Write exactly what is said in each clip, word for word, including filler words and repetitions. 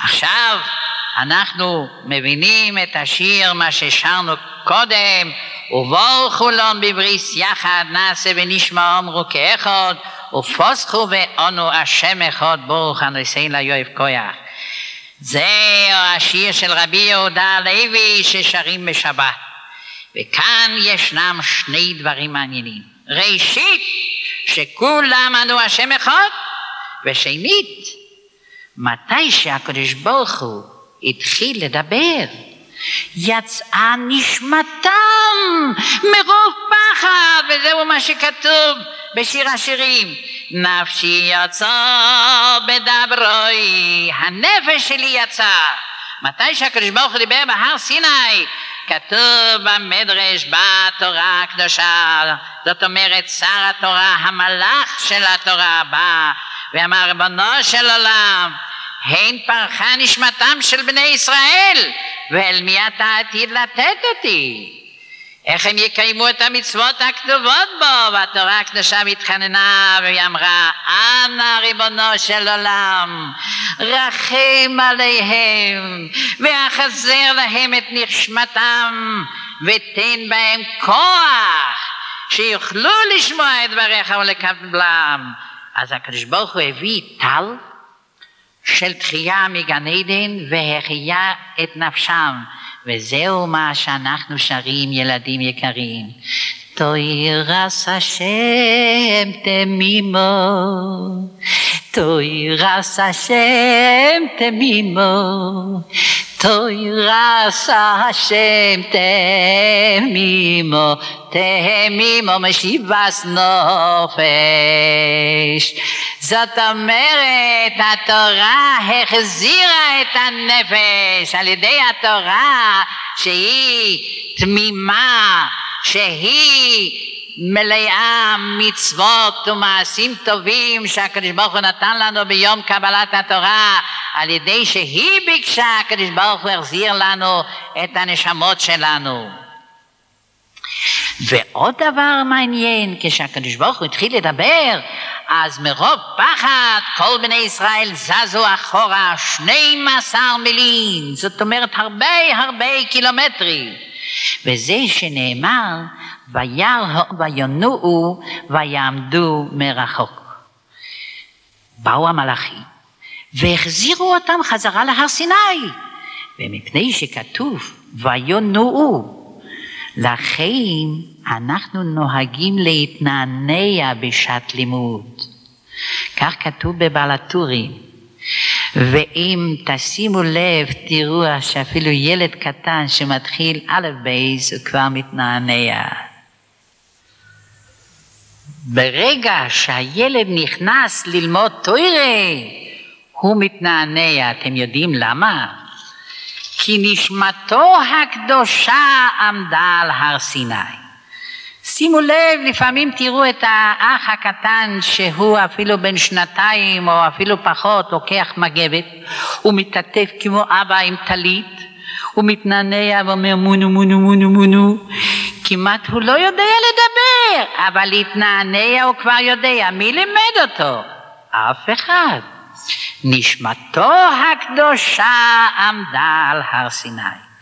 עכשיו אנחנו מבינים את השיר מה ששרנו קודם, ובואו חולון בבריס יחד נעשה ונשמע אמרו כאחד, ופוסחו ואנו השם אחד ברוך הנושא ליואב כוח. זה השיר של רבי יהודה הלוי ששרים בשבת. וכאן ישנם שני דברים מעניינים. ראשית, שכולם אנו השם אחד, ושנית, מתי שהקדוש ברוך הוא התחיל לדבר, יצאה נשמתם מרוב פחד, וזהו מה שכתוב בשיר השירים. נפשי יצא בדברוי, הנפש שלי יצא. מתי שהקדוש ברוך הוא דיבר בהר סיני, כתוב במדרש בתורה הקדושה, זאת אומרת שר התורה, המלאך של התורה בא ואמר ריבונו של עולם, הן פרחה נשמתם של בני ישראל, ואל מי אתה עתיד לתת אותי? איך הם יקיימו את המצוות הכתובות בו? והתורה הקדושה מתחננה והיא אמרה, אנא ריבונו של עולם, רחם עליהם ואחזר להם את נשמתם ותן בהם כוח שיוכלו לשמוע את דבריך ולקבלם. אז הקדוש ברוך הוא הביא טל של תחייה מגן עדן והחיה את נפשם, וזהו מה שאנחנו שרים ילדים יקרים. תוירס השם תמימו, תוירס השם תמימו, תוירס השם תמימו, תמימו משיבס נופש. זאת אומרת, התורה החזירה את הנפש על ידי התורה שהיא תמימה, שהיא מלאה מצוות ומעשים טובים שהקדוש ברוך הוא נתן לנו ביום קבלת התורה, על ידי שהיא ביקשה הקדוש ברוך הוא החזיר לנו את הנשמות שלנו. ועוד דבר מעניין, כשהקדוש ברוך הוא התחיל לדבר, אז מרוב פחד כל בני ישראל זזו אחורה שנים עשר מילים, זאת אומרת הרבה הרבה קילומטרים, וזה שנאמר וינועו ויעמדו מרחוק. באו המלאכים והחזירו אותם חזרה להר סיני, ומפני שכתוב וינועו, לכן אנחנו נוהגים להתנענע בשעת לימוד. כך כתוב בבעל הטורים. ואם תשימו לב תראו שאפילו ילד קטן שמתחיל א' בייס הוא כבר מתנענע. ברגע שהילד נכנס ללמוד תורה הוא מתנענע. אתם יודעים למה? כי נשמתו הקדושה עמדה על הר סיני. שימו לב, לפעמים תראו את האח הקטן שהוא אפילו בן שנתיים או אפילו פחות לוקח מגבת, הוא מתעטף כמו אבא עם טלית, הוא מתנענע ואומר מונו מונו מונו מונו, כמעט הוא לא יודע לדבר, אבל להתנענע הוא כבר יודע. מי לימד אותו? אף אחד. נשמתו הקדושה עמדה על הר סיני.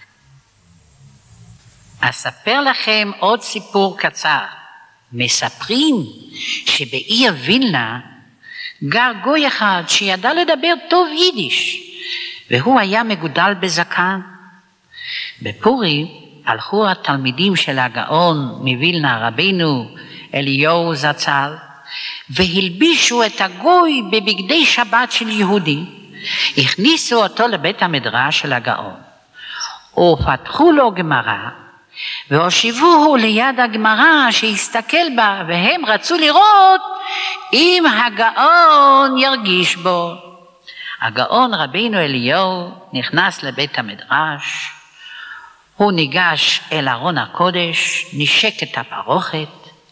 אספר לכם עוד סיפור קצר. מספרים שבעיר וילנה גר גוי אחד שידע לדבר טוב יידיש, והוא היה מגודל בזקן. בפורים הלכו התלמידים של הגאון מווילנה רבינו אליהו זצ"ל והלבישו את הגוי בבגדי שבת של יהודי, הכניסו אותו לבית המדרש של הגאון ופתחו לו גמרא והושיבוהו ליד הגמרא שהסתכל בה, והם רצו לראות אם הגאון ירגיש בו. הגאון רבינו אליהו נכנס לבית המדרש, הוא ניגש אל ארון הקודש, נשק את הפרוכת,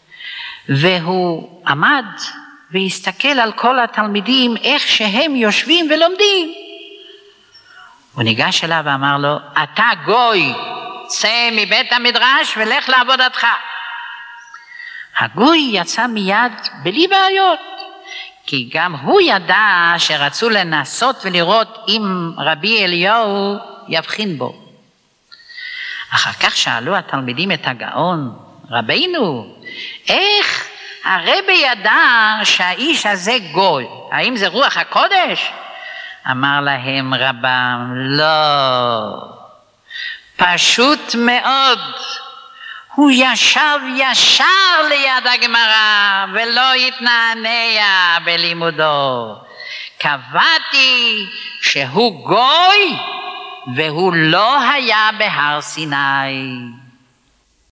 והוא עמד והסתכל על כל התלמידים איך שהם יושבים ולומדים. הוא ניגש אליו ואמר לו, אתה גוי, צא מבית המדרש ולך לעבודתך. הגוי יצא מיד בלי בעיות, כי גם הוא ידע שרצו לנסות ולראות אם רבי אליהו יבחין בו. אחר כך שאלו התלמידים את הגאון, רבינו, איך הרבי ידע שהאיש הזה גוי? האם זה רוח הקודש? אמר להם רבם, לא, פשוט מאוד. הוא ישב ישר ליד הגמרא ולא התנענע בלימודו. קבעתי שהוא גוי והוא לא היה בהר סיני.